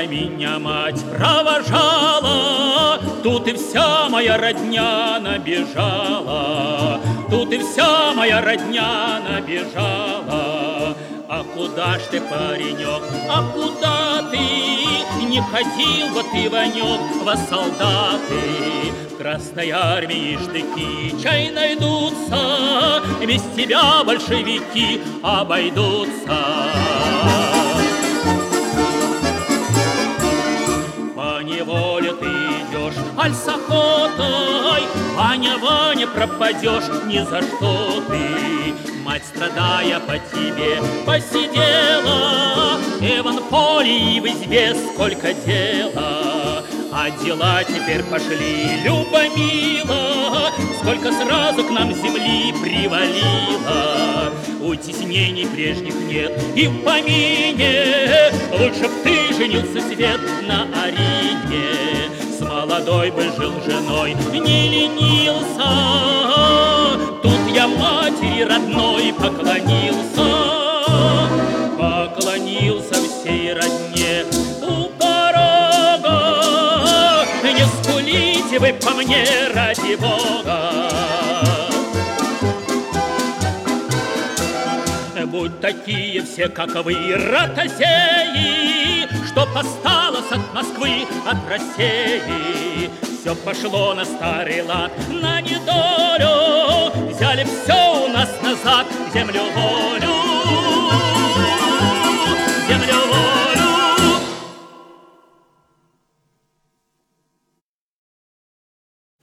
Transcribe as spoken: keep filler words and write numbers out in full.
меня мать провожала, тут и вся моя родня набежала, тут и вся моя родня набежала. А куда ж ты, паренек, а куда ты? Не ходил бы ты, Ванек, во солдаты. В Красной армии штыки чай найдутся, без тебя большевики обойдутся. По неволе ты идешь, аль с охотой, Ваня, Ваня, пропадешь ни за что ты. Мать, страдая по тебе, посидела, и в поле, и в избе сколько дела. А дела теперь пошли, Люба, мила, сколько сразу к нам земли привалило. Утеснений прежних нет и в помине, лучше б ты женился, Свет, на Арине. С молодой бы жил женой, не ленился, тут я матери родной поклонился, поклонился всей родне. У порога не скулите вы по мне, ради Бога. Будь такие все, как вы, ротозеи, что осталось от Москвы, от России. Все пошло на старый лад, на недолю, взяли все у нас назад, землю волю.